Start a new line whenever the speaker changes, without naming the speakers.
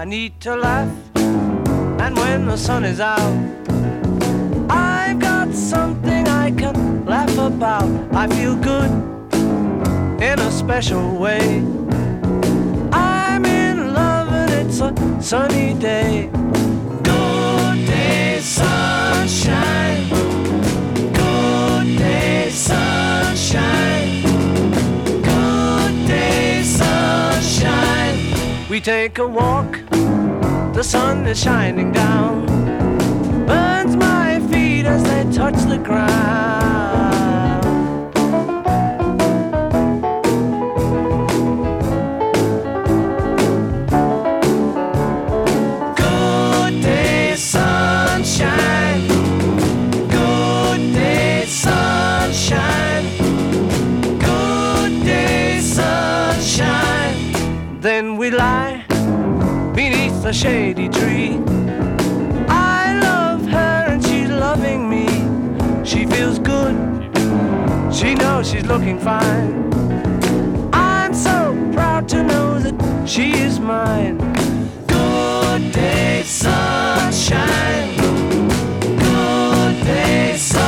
I need to laugh, and when the sun is out, I've got something I can laugh about. I feel good in a special way. I'm in love and it's a sunny day. Good day, sunshine. Good day, sunshine. Good day, sunshine. We take a walk, the sun is shining down, burns my feet as they touch the ground. Good day, sunshine. Good day, sunshine. Good day, sunshine. Then we lie beneath a shady tree. I love her and she's loving me. She feels good, she knows she's looking fine. I'm so proud to know that she is mine. Good day, sunshine. Good day, sunshine.